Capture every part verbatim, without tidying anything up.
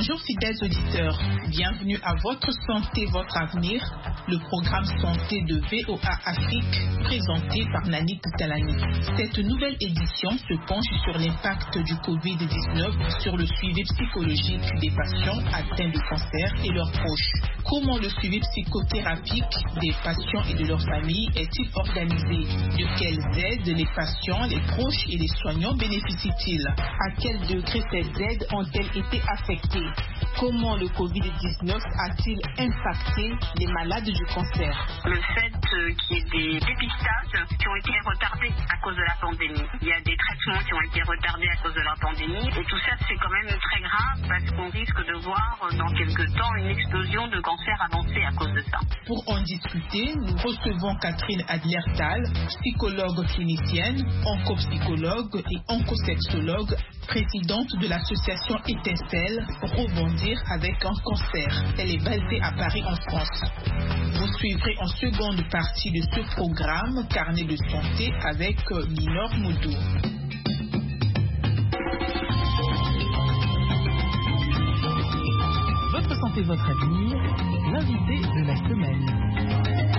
Bonjour fidèles auditeurs, bienvenue à Votre Santé, Votre Avenir, le programme santé de V O A Afrique, présenté par Nani Talani. Cette nouvelle édition se penche sur l'impact du covid dix-neuf sur le suivi psychologique des patients atteints de cancer et leurs proches. Comment le suivi psychothérapique des patients et de leurs familles est-il organisé? De quelles aides les patients, les proches et les soignants bénéficient-ils? À quel degré ces aides ont-elles été affectées? Comment le covid dix-neuf a-t-il impacté les malades du cancer? Le fait euh, qu'il y ait des dépistages qui ont été retardés à cause de la pandémie. Il y a des traitements qui ont été retardés à cause de la pandémie. Et tout ça, c'est quand même très grave parce qu'on risque de voir euh, dans quelques temps une explosion de cancer avancé à cause de ça. Pour en discuter, nous recevons Catherine Adlertal, psychologue clinicienne, oncopsychologue et oncosexologue, présidente de l'association Étincelle, Rebondir avec un cancer. Elle est basée à Paris en France. Vous suivrez en seconde partie de ce programme Carnet de santé avec Minor Moudou. Votre santé, votre avenir, l'invité de la semaine.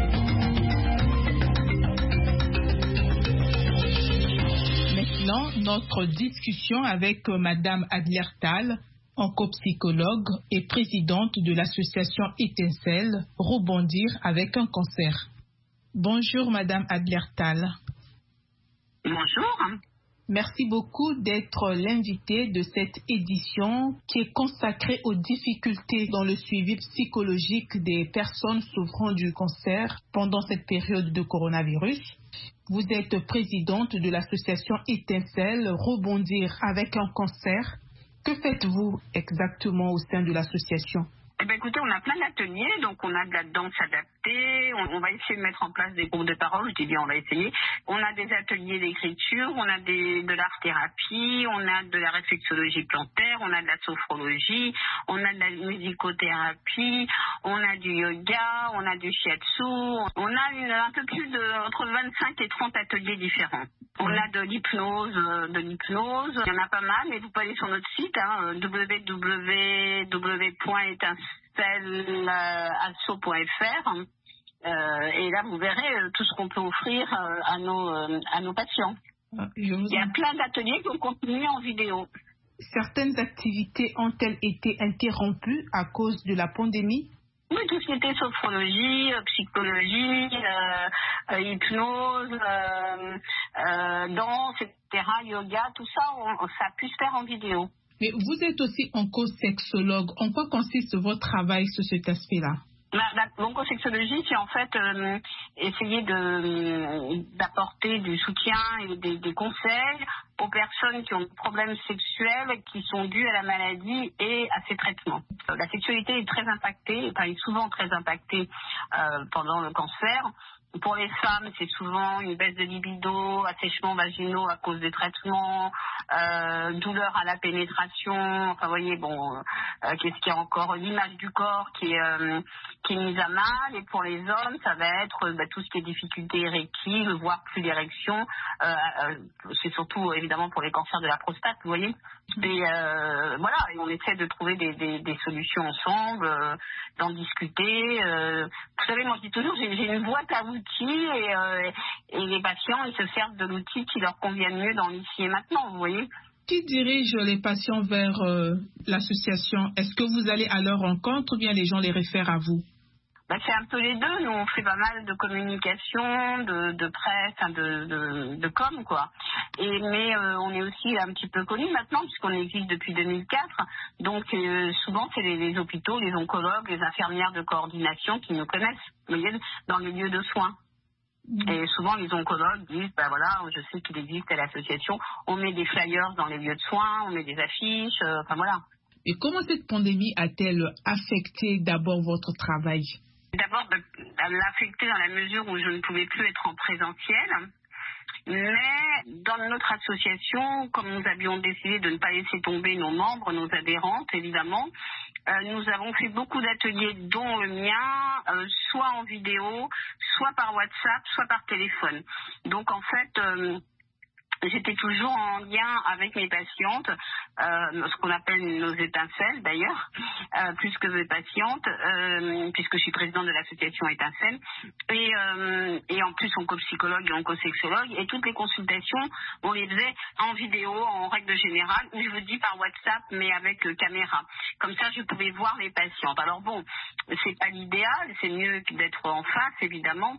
Maintenant, notre discussion avec Madame Adlertal, oncopsychologue et présidente de l'association Étincelle, Rebondir avec un cancer. Bonjour Madame Adlertal. Bonjour. Merci beaucoup d'être l'invitée de cette édition qui est consacrée aux difficultés dans le suivi psychologique des personnes souffrant du cancer pendant cette période de coronavirus. Vous êtes présidente de l'association Étincelle, Rebondir avec un cancer. Que faites-vous exactement au sein de l'association? Eh bien, écoutez, on a plein d'ateliers, donc on a de la danse adaptée, on, on va essayer de mettre en place des groupes de parole, je dis bien on va essayer. On a des ateliers d'écriture, on a des, de l'art-thérapie, on a de la réflexologie plantaire, on a de la sophrologie, on a de la musicothérapie, on a du yoga, on a du shiatsu, on a une, un peu plus de entre vingt-cinq et trente ateliers différents. On a de l'hypnose, de l'hypnose, il y en a pas mal, mais vous pouvez aller sur notre site, hein, w w w point étincelle asso point f r euh, et là vous verrez euh, tout ce qu'on peut offrir euh, à, nos, euh, à nos patients. Ah, je vous il y a plein d'ateliers qui ont continué en vidéo. Certaines activités ont-elles été interrompues à cause de la pandémie? Oui, tout ce qui était sophrologie, euh, psychologie, euh, euh, hypnose, euh, euh, danse, et cetera, yoga, tout ça, on, ça a pu se faire en vidéo. Mais vous êtes aussi oncosexologue. En quoi consiste votre travail sur cet aspect-là? L'oncosexologie, c'est en fait euh, essayer de, d'apporter du soutien et des, des conseils aux personnes qui ont des problèmes sexuels qui sont dus à la maladie et à ses traitements. La sexualité est très impactée, enfin, est souvent très impactée euh, pendant le cancer. Pour les femmes, c'est souvent une baisse de libido, assèchements vaginaux à cause des traitements, euh, douleur à la pénétration, enfin, vous voyez, bon, euh, qu'est-ce qu'il y a encore, l'image du corps qui est, euh, qui est mise à mal. Et pour les hommes, ça va être bah, tout ce qui est difficulté érectile, voire plus d'érection. Euh, euh, c'est surtout, évidemment, pour les cancers de la prostate, vous voyez. Et euh, voilà, et on essaie de trouver des, des, des solutions ensemble, euh, d'en discuter. Euh, vous savez, moi je dis toujours, j'ai, j'ai une boîte à outils et, euh, et les patients, ils se servent de l'outil qui leur convient mieux dans l'ici et maintenant, vous voyez. Qui dirige les patients vers euh, l'association? Est-ce que vous allez à leur rencontre ou bien les gens les réfèrent à vous? Bah, c'est un peu les deux. Nous, on fait pas mal de communication, de, de presse, hein, de, de, de com, quoi. Et, mais euh, on est aussi un petit peu connus maintenant, puisqu'on existe depuis deux mille quatre. Donc, euh, souvent, c'est les, les hôpitaux, les oncologues, les infirmières de coordination qui nous connaissent, vous voyez, dans les lieux de soins. Et souvent, les oncologues disent, ben voilà, je sais qu'il existe à l'association, on met des flyers dans les lieux de soins, on met des affiches, euh, enfin voilà. Et comment cette pandémie a-t-elle affecté d'abord votre travail? D'abord, elle l'a affecté dans la mesure où je ne pouvais plus être en présentiel. Mais dans notre association, comme nous avions décidé de ne pas laisser tomber nos membres, nos adhérentes, évidemment, euh, nous avons fait beaucoup d'ateliers, dont le mien, euh, soit en vidéo, soit par WhatsApp, soit par téléphone. Donc, en fait, euh, j'étais toujours en lien avec mes patientes, euh, ce qu'on appelle nos étincelles d'ailleurs, euh, plus que mes patientes, euh, puisque je suis présidente de l'association Étincelles, et, euh, et en plus oncopsychologue et oncosexologue, et toutes les consultations, on les faisait en vidéo, en règle générale, ou je vous dis par WhatsApp, mais avec euh, caméra. Comme ça, je pouvais voir les patientes. Alors bon, c'est pas l'idéal, c'est mieux que d'être en face, évidemment,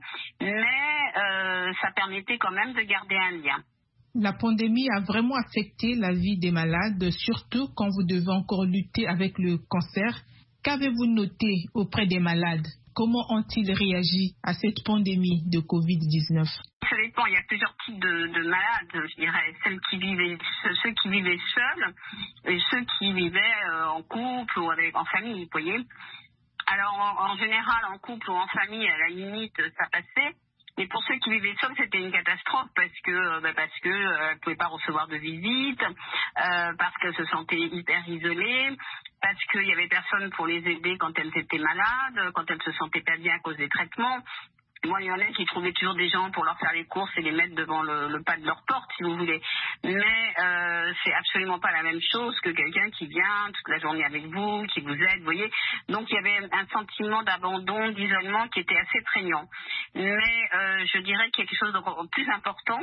mais euh, ça permettait quand même de garder un lien. La pandémie a vraiment affecté la vie des malades, surtout quand vous devez encore lutter avec le cancer. Qu'avez-vous noté auprès des malades? Comment ont-ils réagi à cette pandémie de covid dix-neuf? Ça dépend, il y a plusieurs types de, de malades, je dirais. Celles qui vivaient, ceux qui vivaient seuls et ceux qui vivaient euh, en couple ou avec, en famille, vous voyez. Alors, en, en général, en couple ou en famille, à la limite, ça passait. Mais pour ceux qui vivaient seuls, c'était une catastrophe parce que bah parce que euh, pouvaient pas recevoir de visite, euh, parce qu'elles se sentaient hyper isolées, parce qu'il y avait personne pour les aider quand elles étaient malades, quand elles se sentaient pas bien à cause des traitements. Moi, il y en a qui trouvaient toujours des gens pour leur faire les courses et les mettre devant le, le pas de leur porte, si vous voulez. Mais euh, c'est absolument pas la même chose que quelqu'un qui vient toute la journée avec vous, qui vous aide, vous voyez. Donc, il y avait un sentiment d'abandon, d'isolement qui était assez prégnant. Mais euh, je dirais qu'il y a quelque chose de plus important,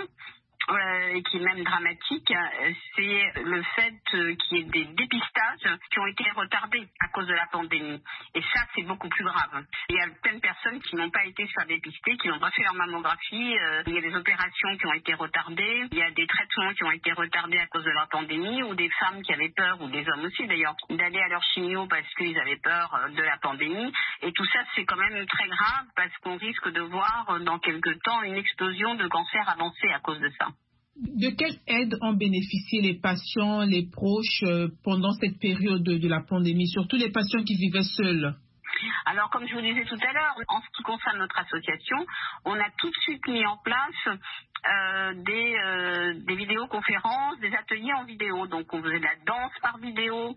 Euh, et qui est même dramatique, c'est le fait euh, qu'il y ait des dépistages qui ont été retardés à cause de la pandémie. Et ça, c'est beaucoup plus grave. Il y a plein de personnes qui n'ont pas été se faire dépister, qui n'ont pas fait leur mammographie. Euh, il y a des opérations qui ont été retardées. Il y a des traitements qui ont été retardés à cause de la pandémie, ou des femmes qui avaient peur, ou des hommes aussi d'ailleurs, d'aller à leur chimio parce qu'ils avaient peur de la pandémie. Et tout ça, c'est quand même très grave parce qu'on risque de voir dans quelques temps une explosion de cancer avancé à cause de ça. De quelle aide ont bénéficié les patients, les proches euh, pendant cette période de, de la pandémie, surtout les patients qui vivaient seuls? Alors, comme je vous disais tout à l'heure, en ce qui concerne notre association, on a tout de suite mis en place euh, des, euh, des vidéoconférences, des ateliers en vidéo. Donc, on faisait de la danse par vidéo.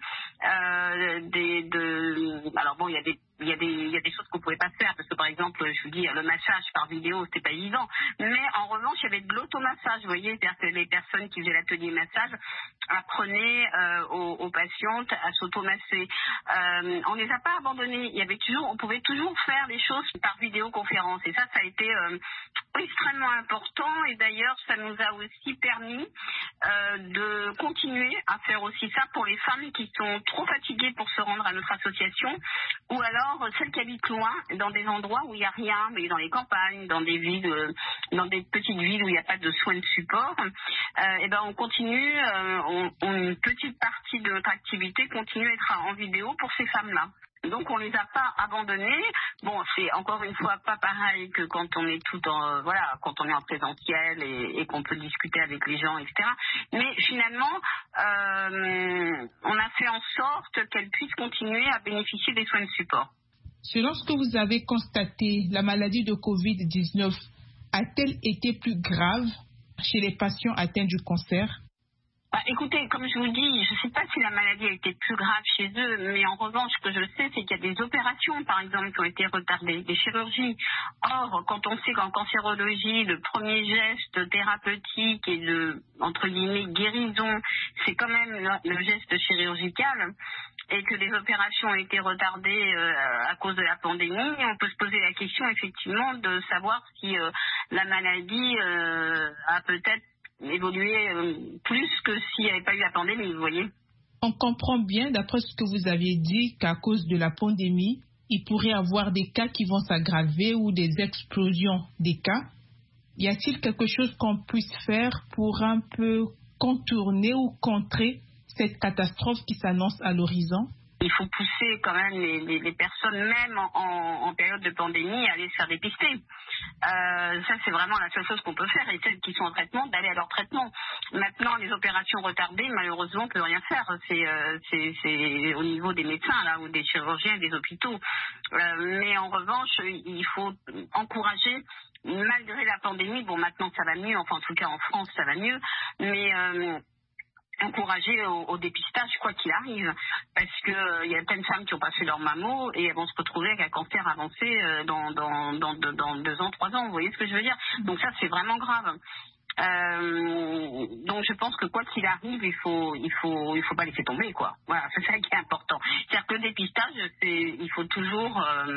Euh, des, de, alors bon, il y a des Il y, a des, il y a des choses qu'on ne pouvait pas faire parce que, par exemple, je vous dis, le massage par vidéo, c'était pas évident. Mais en revanche, il y avait de l'automassage. Vous voyez, c'est-à-dire que les personnes qui faisaient l'atelier massage apprenaient euh, aux, aux patientes à s'automasser. Euh, on ne les a pas abandonnés. Il y avait toujours, on pouvait toujours faire les choses par vidéoconférence. Et ça, ça a été euh, extrêmement important. Et d'ailleurs, ça nous a aussi permis euh, de continuer à faire aussi ça pour les femmes qui sont trop fatiguées pour se rendre à notre association, ou alors celles qui habitent loin, dans des endroits où il n'y a rien, mais dans les campagnes, dans des villes, euh, dans des petites villes où il n'y a pas de soins de support, euh, et ben on continue, euh, on, on, une petite partie de notre activité continue à être en vidéo pour ces femmes-là. Donc on les a pas abandonnées. Bon, c'est encore une fois pas pareil que quand on est tout en euh, voilà, quand on est en présentiel et, et qu'on peut discuter avec les gens, et cetera. Mais finalement, euh, on a fait en sorte qu'elles puissent continuer à bénéficier des soins de support. Selon ce que vous avez constaté, la maladie de covid dix-neuf a-t-elle été plus grave chez les patients atteints du cancer? Bah, écoutez, comme je vous dis, je ne sais pas si la maladie a été plus grave chez eux, mais en revanche, ce que je sais, c'est qu'il y a des opérations, par exemple, qui ont été retardées, des chirurgies. Or, quand on sait qu'en cancérologie, le premier geste thérapeutique et de, entre guillemets, guérison, c'est quand même le, le geste chirurgical, et que les opérations ont été retardées euh, à cause de la pandémie, on peut se poser la question, effectivement, de savoir si euh, la maladie euh, a peut-être évoluer euh, plus que s'il n'y avait pas eu la pandémie, vous voyez. On comprend bien, d'après ce que vous aviez dit, qu'à cause de la pandémie, il pourrait y avoir des cas qui vont s'aggraver ou des explosions des cas. Y a-t-il quelque chose qu'on puisse faire pour un peu contourner ou contrer cette catastrophe qui s'annonce à l'horizon? Il faut pousser quand même les, les, les personnes, même en, en, en période de pandémie, à aller se faire dépister. Euh, ça, c'est vraiment la seule chose qu'on peut faire. Et celles qui sont en traitement, d'aller à leur traitement. Maintenant, les opérations retardées, malheureusement, on ne peut rien faire. C'est, euh, c'est, c'est au niveau des médecins, là, ou des chirurgiens, des hôpitaux. Euh, mais en revanche, il faut encourager, malgré la pandémie, bon, maintenant, ça va mieux. Enfin, en tout cas, en France, ça va mieux. Mais... Euh, encourager au, au dépistage quoi qu'il arrive, parce que il euh, y a plein de femmes qui ont pas fait leur mammo et elles vont se retrouver avec un cancer avancé euh, dans, dans, dans, dans, dans deux ans, trois ans, vous voyez ce que je veux dire. Donc ça, c'est vraiment grave. Euh, donc je pense que quoi qu'il arrive, il faut, il faut, il faut pas laisser tomber, quoi. Voilà, c'est ça qui est important. C'est-à-dire que le dépistage, c'est, il faut toujours euh,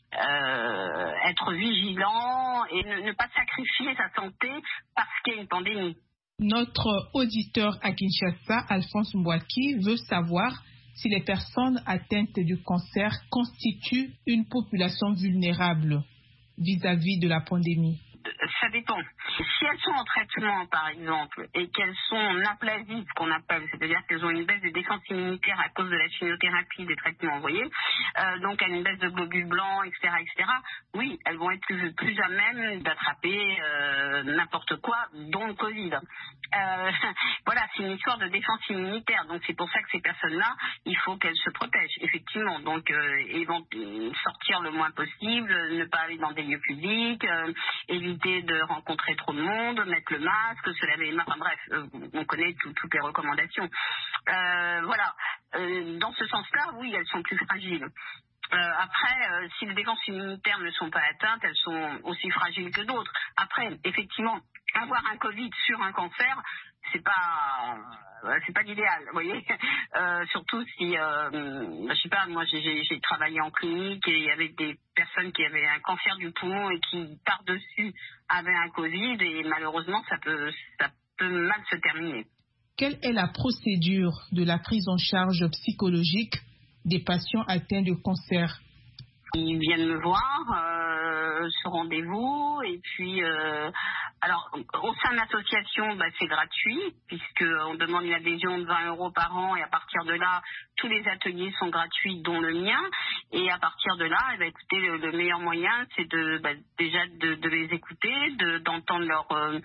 euh, être vigilant et ne, ne pas sacrifier sa santé parce qu'il y a une pandémie. Notre auditeur à Kinshasa, Alphonse Mbouaki, veut savoir si les personnes atteintes du cancer constituent une population vulnérable vis-à-vis de la pandémie. Ça dépend. Si elles sont en traitement, par exemple, et qu'elles sont en aplasie, ce qu'on appelle, c'est-à-dire qu'elles ont une baisse de défense immunitaire à cause de la chimiothérapie, des traitements envoyés, euh, donc à une baisse de globules blancs, et cetera, et cetera, oui, elles vont être plus, plus à même d'attraper euh, n'importe quoi, dont le Covid. Euh, voilà, c'est une histoire de défense immunitaire, donc c'est pour ça que ces personnes-là, il faut qu'elles se protègent, effectivement. Donc, euh, ils vont sortir le moins possible, ne pas aller dans des lieux publics, euh, éviter de rencontrer trop de monde, mettre le masque, se laver les mains, enfin bref, euh, on connaît tout, toutes les recommandations. Euh, voilà, euh, dans ce sens-là, oui, elles sont plus fragiles. Euh, après, euh, si les défenses immunitaires ne sont pas atteintes, elles sont aussi fragiles que d'autres. Après, effectivement, avoir un Covid sur un cancer, c'est pas, euh, c'est pas l'idéal, vous voyez. Euh, surtout si, euh, je sais pas, moi j'ai, j'ai travaillé en clinique et il y avait des personnes qui avaient un cancer du poumon et qui par-dessus avaient un Covid et malheureusement ça peut, ça peut mal se terminer. Quelle est la procédure de la prise en charge psychologique des patients atteints de cancer? Ils viennent me voir euh, sur rendez-vous et puis euh, alors au sein de l'association bah, c'est gratuit puisqu'on demande une adhésion de vingt euros par an et à partir de là tous les ateliers sont gratuits dont le mien et à partir de là eh ben, écoutez le, le meilleur moyen c'est de bah, déjà de, de les écouter, de, d'entendre leur, euh,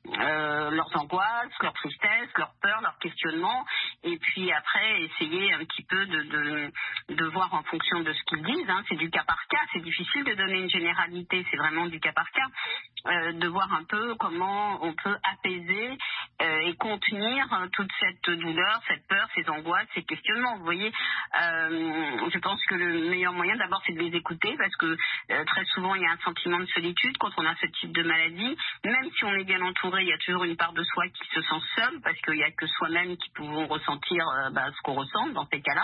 euh, leurs angoisses, leurs tristesses, leurs peurs, leurs questionnements et puis après essayer un petit peu de, de, de voir en fonction de ce qu'ils disent, hein, c'est du cas par cas, c'est difficile de donner une généralité, c'est vraiment du cas par cas, euh, de voir un peu comment on peut apaiser euh, et contenir euh, toute cette douleur, cette peur, ces angoisses, ces questionnements. Vous voyez, euh, je pense que le meilleur moyen d'abord c'est de les écouter parce que euh, très souvent il y a un sentiment de solitude quand on a ce type de maladie, même si on est bien entouré, il y a toujours une part de soi qui se sent seule parce qu'il n'y a que soi-même qui pouvons ressentir euh, bah, ce qu'on ressent dans ces cas-là.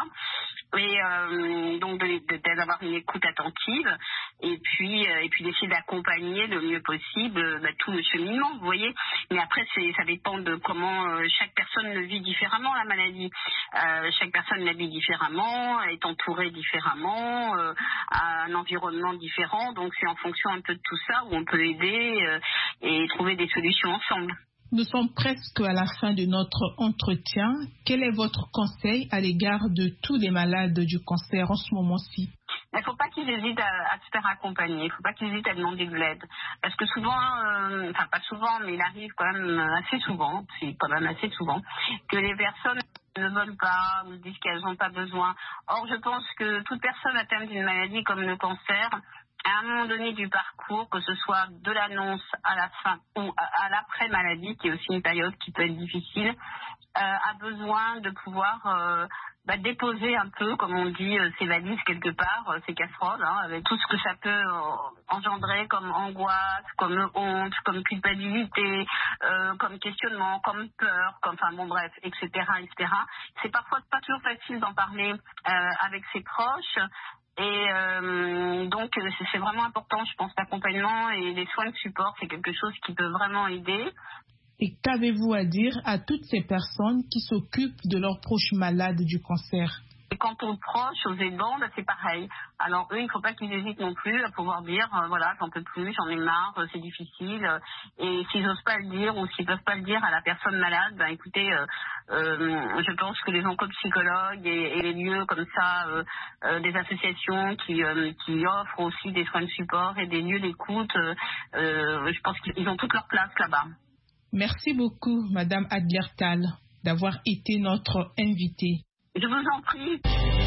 Et euh, donc de, de, d'avoir une écoute attentive et puis euh, et puis d'essayer d'accompagner le mieux possible euh, bah, tout le cheminement, vous voyez. Mais après c'est ça dépend de comment euh, chaque personne le vit différemment la maladie. Euh, chaque personne la vit différemment, est entourée différemment, euh, a un environnement différent. Donc c'est en fonction un peu de tout ça où on peut aider euh, et trouver des solutions ensemble. Nous sommes presque à la fin de notre entretien. Quel est votre conseil à l'égard de tous les malades du cancer en ce moment-ci? Il ne faut pas qu'ils hésitent à, à se faire accompagner, il ne faut pas qu'ils hésitent à demander de l'aide. Parce que souvent, euh, enfin pas souvent, mais il arrive quand même assez souvent, c'est quand même assez souvent, que les personnes ne veulent pas ou disent qu'elles n'ont pas besoin. Or, je pense que toute personne atteinte d'une maladie comme le cancer, à un moment donné du parcours, que ce soit de l'annonce à la fin ou à, à l'après-maladie, qui est aussi une période qui peut être difficile, euh, a besoin de pouvoir euh, bah, déposer un peu, comme on dit, euh, ses valises quelque part, euh, ses casseroles, hein, avec tout ce que ça peut euh, engendrer comme angoisse, comme honte, comme culpabilité, euh, comme questionnement, comme peur, comme, enfin bon bref, et cetera, et cetera. C'est parfois pas toujours facile d'en parler euh, avec ses proches. Et euh, donc c'est vraiment important, je pense, l'accompagnement et les soins de support, c'est quelque chose qui peut vraiment aider. Et qu'avez-vous à dire à toutes ces personnes qui s'occupent de leurs proches malades du cancer? Et quant aux proches, aux aidants, bah, c'est pareil. Alors eux, il ne faut pas qu'ils hésitent non plus à pouvoir dire, euh, voilà, j'en peux plus, j'en ai marre, euh, c'est difficile. Euh, et s'ils n'osent pas le dire ou s'ils ne peuvent pas le dire à la personne malade, bah, écoutez, euh, euh, je pense que les oncopsychologues et, et les lieux comme ça, euh, euh, des associations qui, euh, qui offrent aussi des soins de support et des lieux d'écoute, euh, euh, je pense qu'ils ont toute leur place là-bas. Merci beaucoup, Madame Adlertal, d'avoir été notre invitée. Je vous en prie.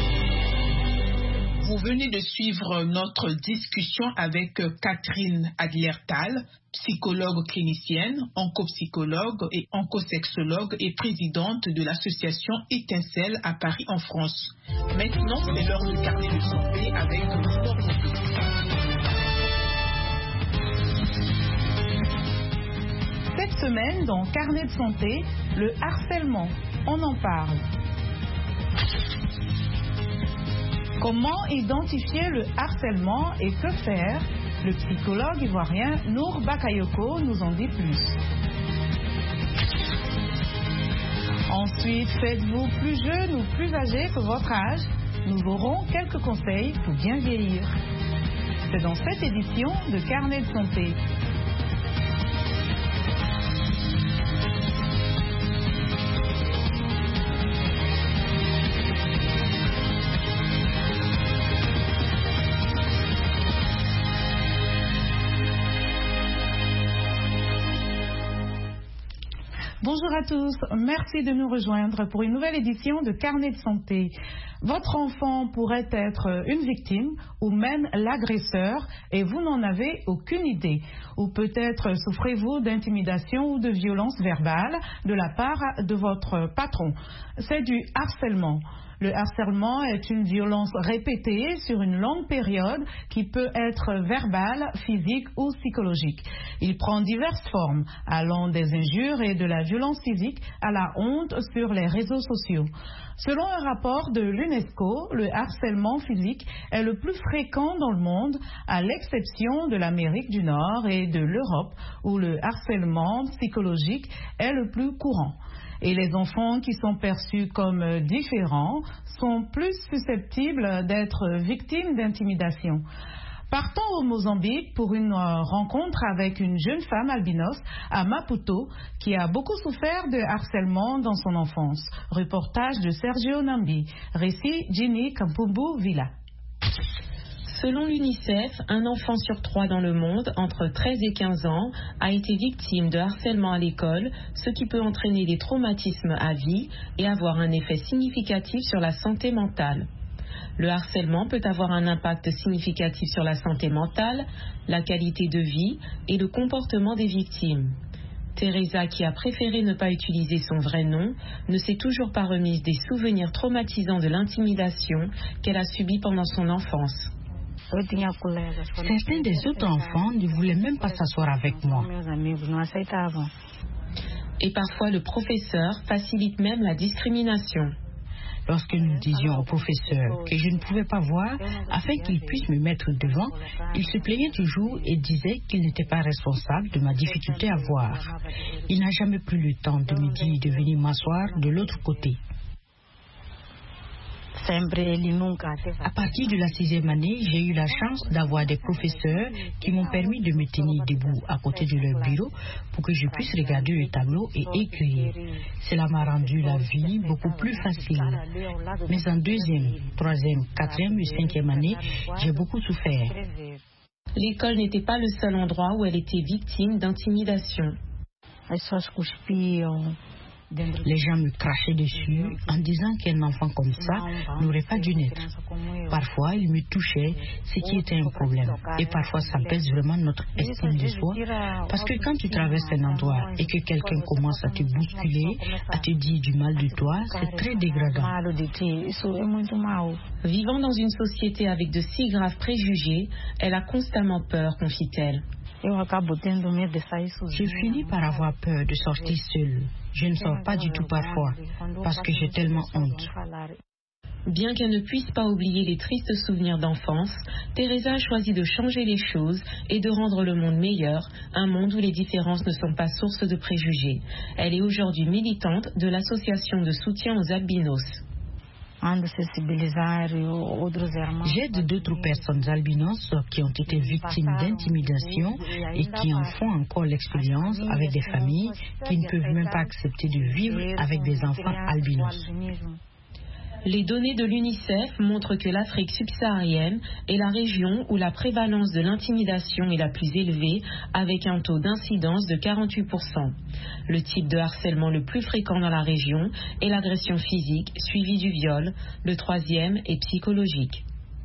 Vous venez de suivre notre discussion avec Catherine Adlertal, psychologue clinicienne, oncopsychologue et oncosexologue et présidente de l'association Étincelle à Paris en France. Maintenant, c'est l'heure du carnet de santé avec Laurent. Cette semaine, dans Carnet de santé, le harcèlement. On en parle. Comment identifier le harcèlement et que faire? Le psychologue ivoirien Nour Bakayoko nous en dit plus. Ensuite, faites-vous plus jeune ou plus âgé que votre âge? Nous aurons quelques conseils pour bien vieillir. C'est dans cette édition de Carnet de santé. Bonjour à tous, merci de nous rejoindre pour une nouvelle édition de Carnet de santé. Votre enfant pourrait être une victime ou même l'agresseur et vous n'en avez aucune idée. Ou peut-être souffrez-vous d'intimidation ou de violence verbale de la part de votre patron. C'est du harcèlement. Le harcèlement est une violence répétée sur une longue période qui peut être verbale, physique ou psychologique. Il prend diverses formes, allant des injures et de la violence physique à la honte sur les réseaux sociaux. Selon un rapport de l'UNESCO, le harcèlement physique est le plus fréquent dans le monde, à l'exception de l'Amérique du Nord et de l'Europe, où le harcèlement psychologique est le plus courant. Et les enfants qui sont perçus comme différents sont plus susceptibles d'être victimes d'intimidation. Partons au Mozambique pour une rencontre avec une jeune femme albinos à Maputo qui a beaucoup souffert de harcèlement dans son enfance. Reportage de Sergio Nambi. Récit Ginny Kampumbu Villa. Selon l'UNICEF, un enfant sur trois dans le monde, entre treize et quinze ans, a été victime de harcèlement à l'école, ce qui peut entraîner des traumatismes à vie et avoir un effet significatif sur la santé mentale. Le harcèlement peut avoir un impact significatif sur la santé mentale, la qualité de vie et le comportement des victimes. Teresa, qui a préféré ne pas utiliser son vrai nom, ne s'est toujours pas remise des souvenirs traumatisants de l'intimidation qu'elle a subie pendant son enfance. Certains des autres enfants ne voulaient même pas s'asseoir avec moi. Et parfois le professeur facilite même la discrimination. Lorsque nous disions au professeur que je ne pouvais pas voir afin qu'il puisse me mettre devant, il se plaignait toujours et disait qu'il n'était pas responsable de ma difficulté à voir. Il n'a jamais pris le temps de me dire de venir m'asseoir de l'autre côté. À partir de la sixième année, j'ai eu la chance d'avoir des professeurs qui m'ont permis de me tenir debout à côté de leur bureau pour que je puisse regarder le tableau et écrire. Cela m'a rendu la vie beaucoup plus facile. Mais en deuxième, troisième, quatrième et cinquième année, j'ai beaucoup souffert. L'école n'était pas le seul endroit où elle était victime d'intimidation. Les gens me crachaient dessus en disant qu'un enfant comme ça n'aurait pas dû naître. Parfois, ils me touchaient, ce qui était un problème. Et parfois, ça pèse vraiment notre estime de soi. Parce que quand tu traverses un endroit et que quelqu'un commence à te bousculer, à te dire du mal de toi, c'est très dégradant. Vivant dans une société avec de si graves préjugés, elle a constamment peur, confie-t-elle. Je finis par avoir peur de sortir seule. Je ne sors pas du tout parfois parce que j'ai tellement honte. Bien qu'elle ne puisse pas oublier les tristes souvenirs d'enfance, Teresa a choisi de changer les choses et de rendre le monde meilleur, un monde où les différences ne sont pas source de préjugés. Elle est aujourd'hui militante de l'association de soutien aux albinos. J'aide d'autres personnes albinos qui ont été victimes d'intimidation et qui en font encore l'expérience avec des familles qui ne peuvent même pas accepter de vivre avec des enfants albinos. Les données de l'UNICEF montrent que l'Afrique subsaharienne est la région où la prévalence de l'intimidation est la plus élevée, avec un taux d'incidence de quarante-huit pour cent. Le type de harcèlement le plus fréquent dans la région est l'agression physique, suivie du viol. Le troisième est psychologique.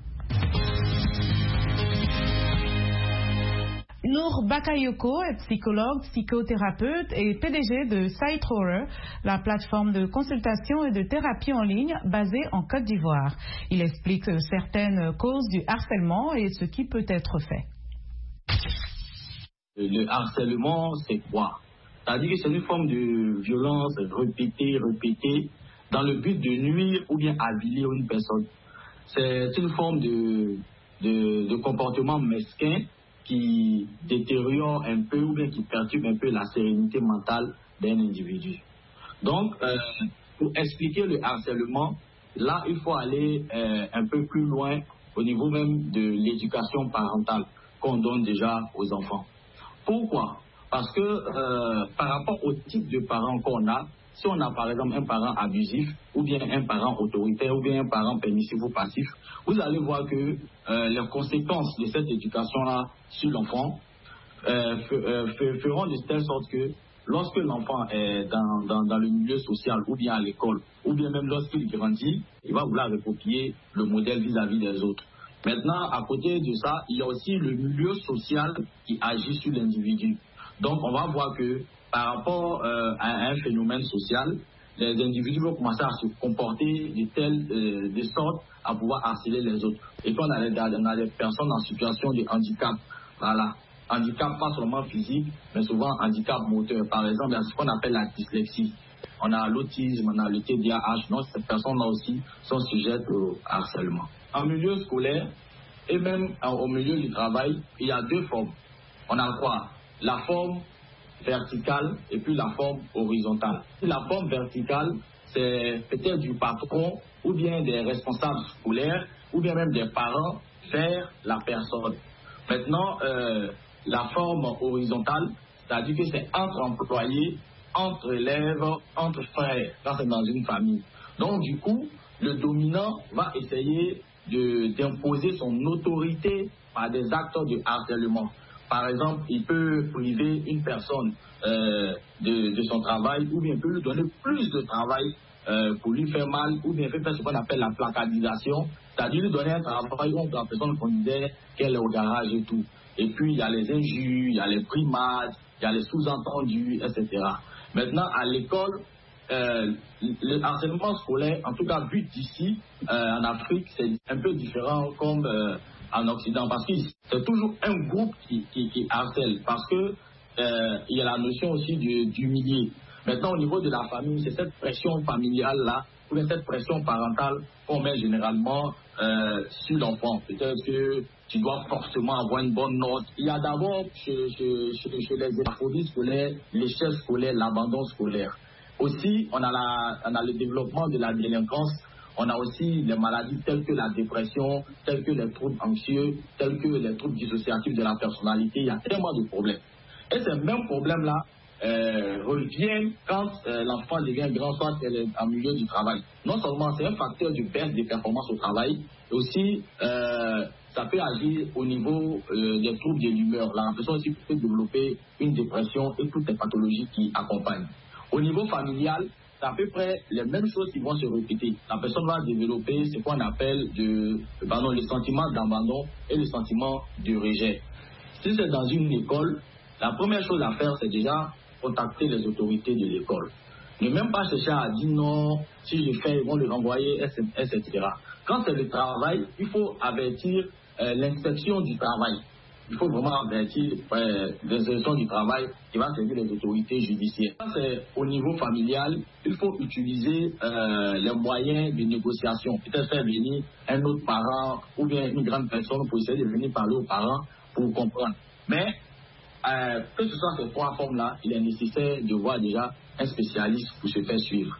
Nour Bakayoko est psychologue, psychothérapeute et P D G de SiteHorror, la plateforme de consultation et de thérapie en ligne basée en Côte d'Ivoire. Il explique certaines causes du harcèlement et ce qui peut être fait. Le harcèlement, c'est quoi? C'est-à-dire que c'est une forme de violence répétée, répétée, dans le but de nuire ou bien avilir une personne. C'est une forme de, de, de comportement mesquin qui détériore un peu ou bien qui perturbe un peu la sérénité mentale d'un individu. Donc, euh, pour expliquer le harcèlement, là, il faut aller euh, un peu plus loin au niveau même de l'éducation parentale qu'on donne déjà aux enfants. Pourquoi? Parce que euh, par rapport au type de parents qu'on a, si on a par exemple un parent abusif, ou bien un parent autoritaire, ou bien un parent permissif ou passif, vous allez voir que euh, les conséquences de cette éducation-là sur l'enfant euh, euh, feront de telle sorte que lorsque l'enfant est dans, dans, dans le milieu social, ou bien à l'école, ou bien même lorsqu'il grandit, il va vouloir recopier le modèle vis-à-vis des autres. Maintenant, à côté de ça, il y a aussi le milieu social qui agit sur l'individu. Donc, on va voir que par rapport euh, à un phénomène social, les individus vont commencer à se comporter de telle euh, de sorte à pouvoir harceler les autres. Et puis, on a, des, on a des personnes en situation de handicap. Voilà. Handicap pas seulement physique, mais souvent handicap moteur. Par exemple, il y a ce qu'on appelle la dyslexie. On a l'autisme, on a le T D A H. Donc, ces personnes-là aussi sont sujettes au harcèlement. En milieu scolaire et même au milieu du travail, il y a deux formes. On a quoi? La forme verticale et puis la forme horizontale. La forme verticale, c'est peut-être du patron ou bien des responsables scolaires ou bien même des parents vers la personne. Maintenant, euh, la forme horizontale, c'est-à-dire que c'est entre employés, entre élèves, entre frères, quand c'est dans une famille. Donc du coup, le dominant va essayer de, d'imposer son autorité par des actes de harcèlement. Par exemple, il peut priver une personne euh, de, de son travail, ou bien il peut lui donner plus de travail euh, pour lui faire mal, ou bien faire ce qu'on appelle la placardisation, c'est-à-dire lui donner un travail où la personne considère qu'elle est au garage et tout. Et puis il y a les injures, il y a les primades, il y a les sous-entendus, et cetera. Maintenant, à l'école, euh, le harcèlement scolaire, en tout cas vu d'ici, euh, en Afrique, c'est un peu différent comme euh, en Occident, parce que c'est toujours un groupe qui, qui, qui harcèle, parce que euh, il y a la notion aussi de, d'humilier. Maintenant, au niveau de la famille, c'est cette pression familiale-là, ou bien cette pression parentale qu'on met généralement euh, sur l'enfant. Peut-être que tu dois forcément avoir une bonne note. Il y a d'abord chez, chez, chez, chez les aphories scolaires, l'échec scolaire, l'abandon scolaire. Aussi, on a, la, on a le développement de la délinquance. On a aussi les maladies telles que la dépression, telles que les troubles anxieux, tels que les troubles dissociatifs de la personnalité. Il y a tellement de problèmes. Et ces mêmes problèmes-là euh, reviennent quand euh, l'enfant devient grand, soit qu'elle est en milieu du travail. Non seulement c'est un facteur de baisse des performances au travail, mais aussi euh, ça peut agir au niveau euh, des troubles de l'humeur. La personne aussi peut développer une dépression et toutes les pathologies qui accompagnent. Au niveau familial, c'est à peu près les mêmes choses qui vont se répéter. La personne va développer ce qu'on appelle de, pardon, le sentiment d'abandon et le sentiment de rejet. Si c'est dans une école, la première chose à faire, c'est déjà contacter les autorités de l'école. Ne même pas chercher à dire non, si je fais, ils vont le renvoyer, et cetera. Quand c'est le travail, il faut avertir euh, l'inspection du travail. Il faut vraiment avertir euh, l'inspection du travail qui va servir les autorités judiciaires. Quand c'est au niveau familial, il faut utiliser euh, les moyens de négociation. Peut-être faire venir un autre parent ou bien une grande personne pour essayer de venir parler aux parents pour comprendre. Mais euh, que ce soit ces trois formes-là, il est nécessaire de voir déjà un spécialiste pour se faire suivre.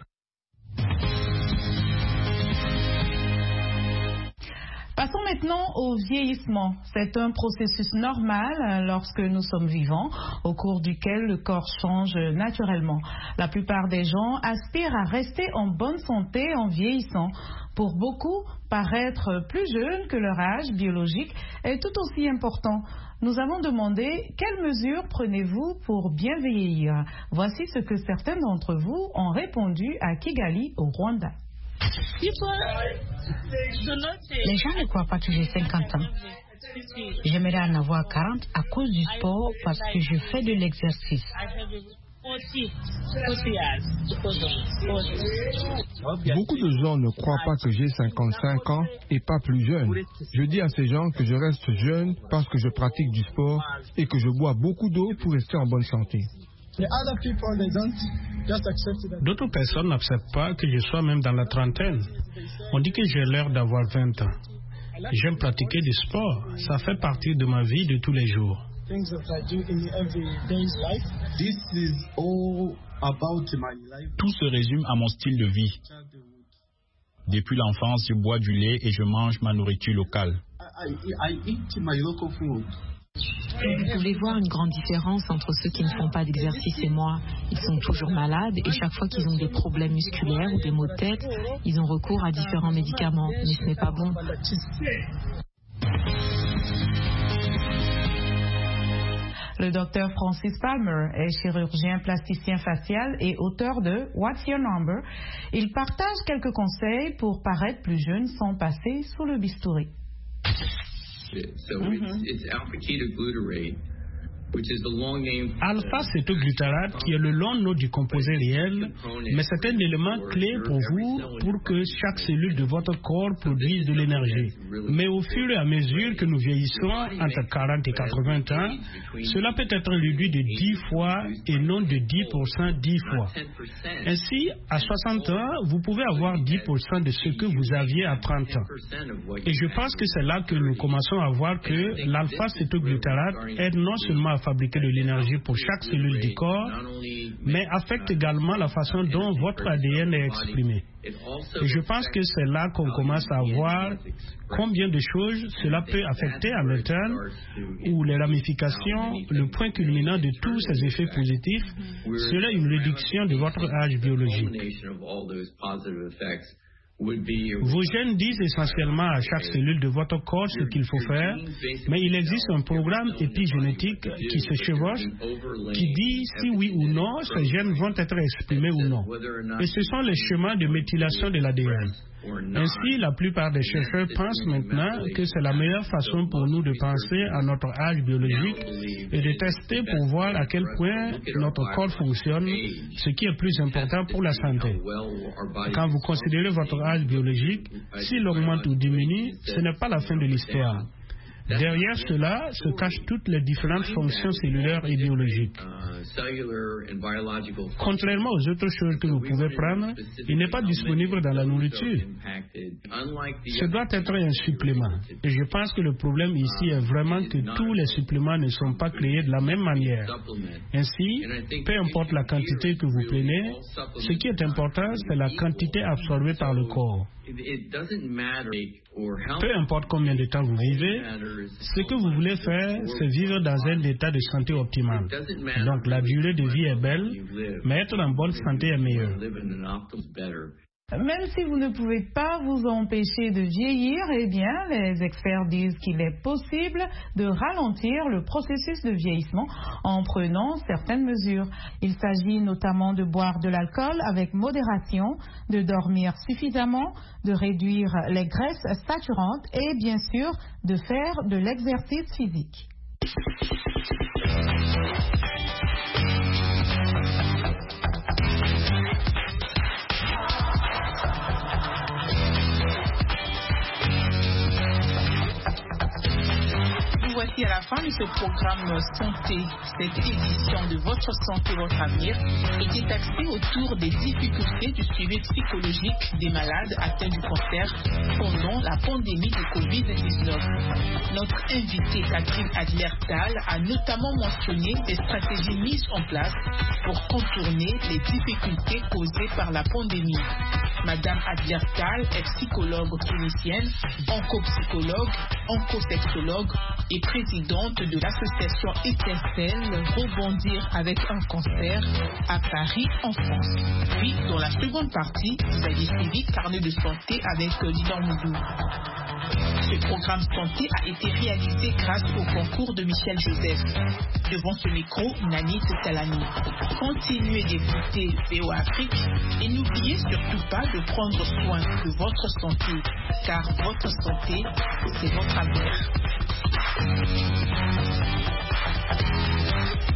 Passons maintenant au vieillissement. C'est un processus normal lorsque nous sommes vivants, au cours duquel le corps change naturellement. La plupart des gens aspirent à rester en bonne santé en vieillissant. Pour beaucoup, paraître plus jeune que leur âge biologique est tout aussi important. Nous avons demandé quelles mesures prenez-vous pour bien vieillir. Voici ce que certains d'entre vous ont répondu à Kigali, au Rwanda. Les gens ne croient pas que j'ai cinquante ans. J'aimerais en avoir quarante à cause du sport parce que je fais de l'exercice. Beaucoup de gens ne croient pas que j'ai cinquante-cinq ans et pas plus jeune. Je dis à ces gens que je reste jeune parce que je pratique du sport et que je bois beaucoup d'eau pour rester en bonne santé. D'autres personnes n'acceptent pas que je sois même dans la trentaine. On dit que j'ai l'air d'avoir vingt ans. J'aime pratiquer du sport. Ça fait partie de ma vie de tous les jours. Tout se résume à mon style de vie. Depuis l'enfance, je bois du lait et je mange ma nourriture locale. Vous pouvez voir une grande différence entre ceux qui ne font pas d'exercice et moi. Ils sont toujours malades et chaque fois qu'ils ont des problèmes musculaires ou des maux de tête, ils ont recours à différents médicaments. Mais ce n'est pas bon. Le docteur Francis Palmer est chirurgien plasticien facial et auteur de What's Your Number? Il partage quelques conseils pour paraître plus jeune sans passer sous le bistouri. So mm-hmm. it's, it's alpha-ketoglutarate, which is the long name. Alpha-cétoglutarate, qui est le long nom du composé réel, mais c'est un élément clé pour vous pour que chaque cellule de votre corps produise de l'énergie. Mais au fur et à mesure que nous vieillissons, entre quarante et quatre-vingts ans, cela peut être réduit de dix fois et non de dix pour cent dix fois. Ainsi, à soixante ans, vous pouvez avoir dix pour cent de ce que vous aviez à trente ans. Et je pense que c'est là que nous commençons à voir que l'alpha-cétoglutarate aide non seulement à fabriquer de l'énergie pour chaque cellule du corps, mais affecte également la façon dont votre A D N est exprimé. Et je pense que c'est là qu'on commence à voir combien de choses cela peut affecter à l'interne, où les ramifications, le point culminant de tous ces effets positifs, serait une réduction de votre âge biologique. Vos gènes disent essentiellement à chaque cellule de votre corps ce qu'il faut faire, mais il existe un programme épigénétique qui se chevauche, qui dit si oui ou non ces gènes vont être exprimés ou non. Et ce sont les chemins de méthylation de l'A D N. Ainsi, la plupart des chercheurs pensent maintenant que c'est la meilleure façon pour nous de penser à notre âge biologique et de tester pour voir à quel point notre corps fonctionne, ce qui est plus important pour la santé. Quand vous considérez votre âge biologique, s'il augmente ou diminue, ce n'est pas la fin de l'histoire. Derrière cela se cachent toutes les différentes fonctions cellulaires et biologiques. Contrairement aux autres choses que vous pouvez prendre, il n'est pas disponible dans la nourriture. Ce doit être un supplément. Et je pense que le problème ici est vraiment que tous les suppléments ne sont pas créés de la même manière. Ainsi, peu importe la quantité que vous prenez, ce qui est important, c'est la quantité absorbée par le corps. Peu importe combien de temps vous vivez, ce que vous voulez faire, c'est vivre dans un état de santé optimal. Donc la durée de vie est belle, mais être en bonne santé est meilleur. Même si vous ne pouvez pas vous empêcher de vieillir, eh bien, les experts disent qu'il est possible de ralentir le processus de vieillissement en prenant certaines mesures. Il s'agit notamment de boire de l'alcool avec modération, de dormir suffisamment, de réduire les graisses saturantes et bien sûr de faire de l'exercice physique. Voici à la fin de ce programme Santé. Cette édition de Votre Santé, Votre Avenir était axée autour des difficultés du suivi psychologique des malades atteints du cancer pendant la pandémie de covid dix-neuf. Notre invitée Catherine Adler-Dahl a notamment mentionné des stratégies mises en place pour contourner les difficultés causées par la pandémie. Madame Adler-Dahl est psychologue clinicienne, oncopsychologue, oncosexologue et présidente de l'association Étincelle Rebondir avec un cancer à Paris, en France. Puis, dans la seconde partie, vous avez suivi Carnet de santé avec Lidan Moudou. Ce programme santé a été réalisé grâce au concours de Michel Joseph. Devant ce micro, Nanit Talani. Continuez d'écouter V O Afrique et n'oubliez surtout pas de prendre soin de votre santé, car votre santé, c'est votre avenir.